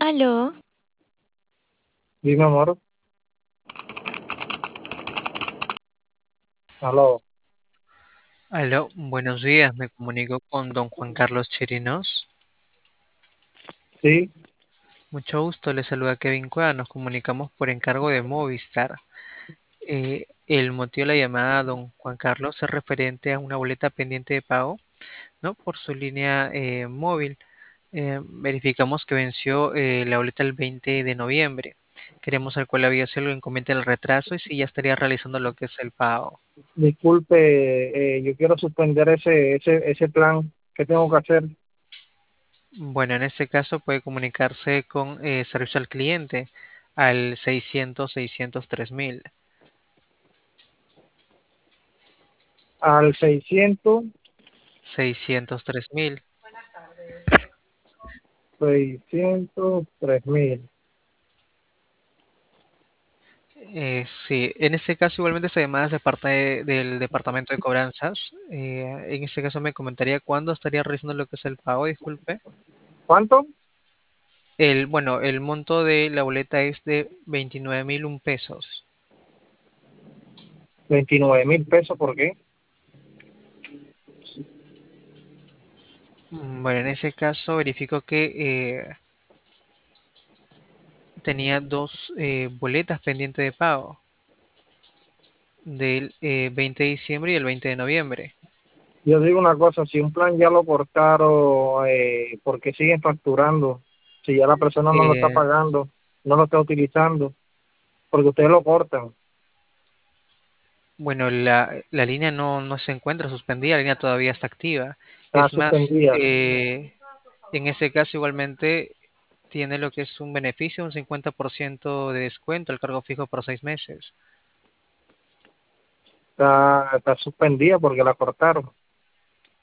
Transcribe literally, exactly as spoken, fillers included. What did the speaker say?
Aló, Dime, amor. Aló. Aló, buenos días, me comunico con don Juan Carlos Chirinos. Sí, Mucho gusto, le saluda Kevin Cueva, nos comunicamos por encargo de Movistar. Eh, el motivo de la llamada, don Juan Carlos, es referente a una boleta pendiente de pago, ¿no? Por su línea eh, móvil. Eh, verificamos que venció eh, la boleta el veinte de noviembre. Queremos saber cuál había sido el inconveniente del retraso y si ya estaría realizando lo que es el pago. disculpe, eh, yo quiero suspender ese, ese, ese plan. ¿Qué tengo que hacer? Bueno, en este caso puede comunicarse con eh, servicio al cliente al seiscientos seiscientos tres mil. Al seiscientos, seiscientos tres mil. seiscientos tres mil. Eh, sí, en este caso igualmente esta llamada es de parte de- del departamento de cobranzas. Eh, en este caso me comentaría cuándo estaría realizando lo que es el pago, disculpe. ¿Cuánto? El, bueno, el monto de la boleta es de veintinueve mil un pesos. Veintinueve mil pesos, ¿por qué? Mm, Bueno, en ese caso verifico que eh, tenía dos eh, boletas pendientes de pago del eh, veinte de diciembre y el veinte de noviembre. Yo digo una cosa, si un plan ya lo cortaron, eh, ¿por qué siguen facturando? Si ya la persona no lo está Eh, pagando, no lo está utilizando, porque ustedes lo cortan, Bueno, la, la línea no, no se encuentra suspendida, la línea todavía está activa. está Es más, suspendida. eh, en ese caso igualmente tiene lo que es un beneficio, un cincuenta por ciento de descuento, el cargo fijo por seis meses. Está, está suspendida porque la cortaron.